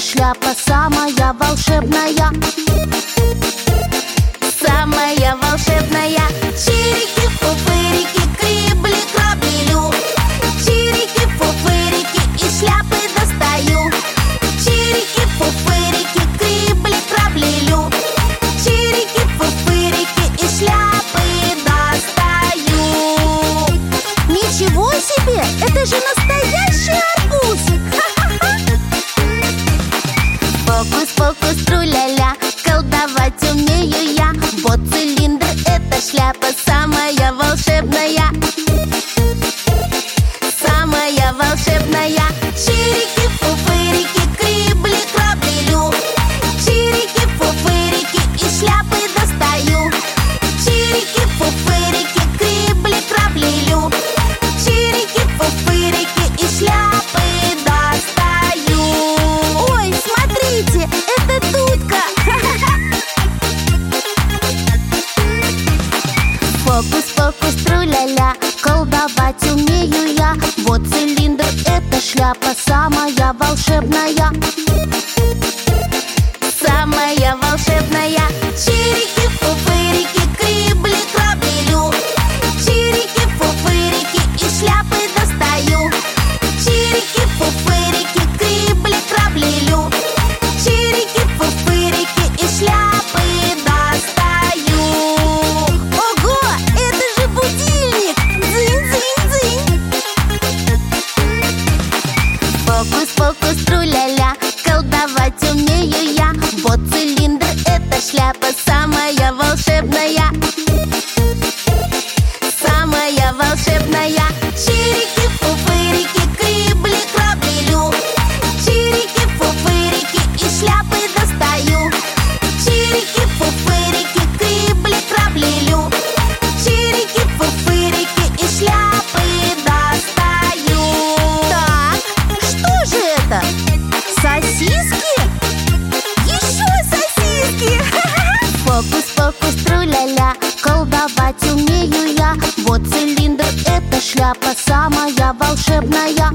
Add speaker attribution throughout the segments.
Speaker 1: шляпа самая волшебная. Самая волшебная. Чирики-фуфырики, крибли-крабелю. Чирики-фуфырики, из шляпы достаю. Чирики-фуфырики, крибли-краблелю. Чирики-фуфырики, из шляпы достаю. Ничего себе! Это же настоящий арбуз! Фокус-фокус, тру-ля-ля, колдовать умею я. Вот цилиндр, это шляпа самая волшебная. Самая волшебная. Чирики-фуфырики, крибли-крабелю. Чирики-фуфырики, из шляпы достаю. Чирики-фуфырики, крибли-краблелю. Чирики-фуфырики, из шляпы достаю. Ой, смотрите, это дудка! Фокус-фокус, тру-ля-ля, колдовать умею я. Вот цилиндр, это шляпа самая волшебная. Самая волшебная. Чирики-фуфырики, крибли-крабелю. Чирики-фуфырики, из шляпы достаю. Чирики-фуфырики, крибли-краблелю. Чирики-фуфырики, из шляпы достаю. Ого, это же будильник! Дзынь-дзынь-дзынь! Фокус-фокус, тру-ля-ля, колдовать умею я. Вот цилиндр, это шляпа самая волшебная. Самая волшебная. Чирики-фуфырики, крибли-крабелю. Чирики-фуфырики, из шляпы достаю. Чирики-фуфырики, крибли-краблелю. Чирики-фуфырики, из шляпы достаю. Так, что же это? Сосиски? Еще сосиски! Фокус-фокус, тру-ля-ля, колдовать умею я. Вот цилиндр, это шляпа самая волшебная.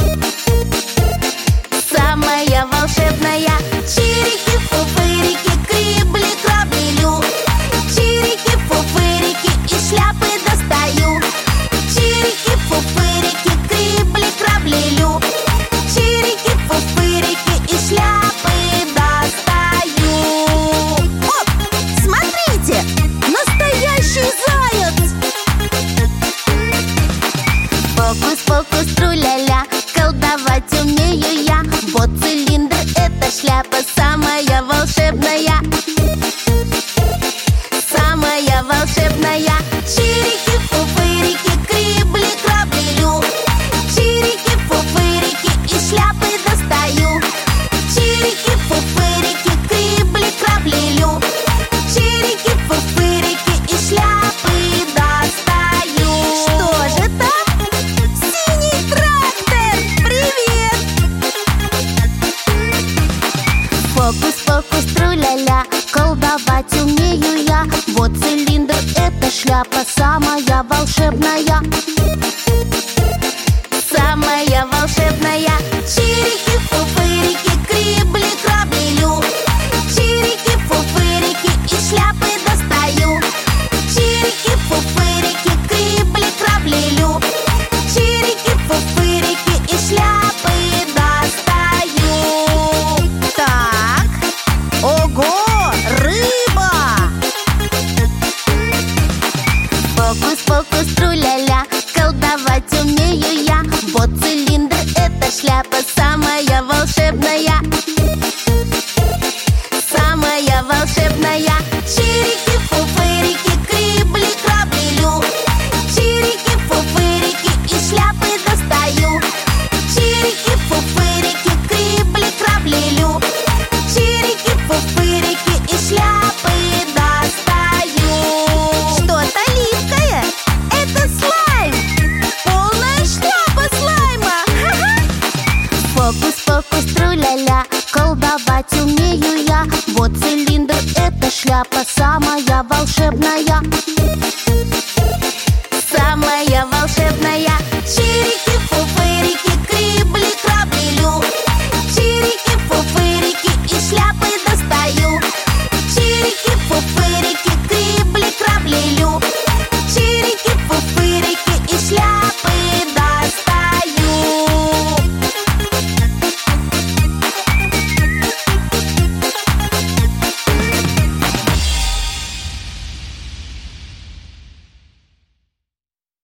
Speaker 1: Самая волшебная. Чирики-фуфырики, крибли-крабелю. Чирики-фуфырики, из шляпы достаю. Чирики-фуфырики, крибли-краблелю. Чирики-фуфырики, из шляпы достаю. Оп! Смотрите! Настоящий заяц! Фокус-фокус, тру-ля-ля, колдовать умею я. Вот цилиндр, это шляпа самая волшебная. Самая волшебная. Чирики-фуфырики, крибли-крабелю. Чирики-фуфырики, из шляпы достаю. Чирики-фуфырики, крибли-краблелю. Чирики-фуфырики, из шляпы достаю. Что же там? Синий трактор! Привет! Фокус-фокус, тру-ля-ля, колдовать умею я. Вот цилиндр, это шляпа самая волшебная. Самая волшебная. Чирики-фуфырики, крибли-крабелю. Чирики-фуфырики, из шляпы достаю. Чирики-фуфырики, крибли-краблелю. Чирики-фуфырики, из шляпы достаю. Так, ого, рыба! Фокус-фокус, тру-ля-ля, колдовать умею я. Вот цилиндр, это шляпа самая волшебная. Самая волшебная. Чирики-фуфырики, крибли-крабелю. Чирики-фуфырики, из шляпы достаю. Чирики-фуфырики, крибли-краблелю. Чирики-фуфырики, из шляпы достаю. Что-то липкое. Это слайм. Полная шляпа слайма. Фокус-фокус, тру-ля-ля, колдовать умею я. Вот цилиндр, это шляпа самая волшебная. Самая волшебная. Чирики-фуфырики, крибли-крабелю. Чирики-фуфырики, Фуфырики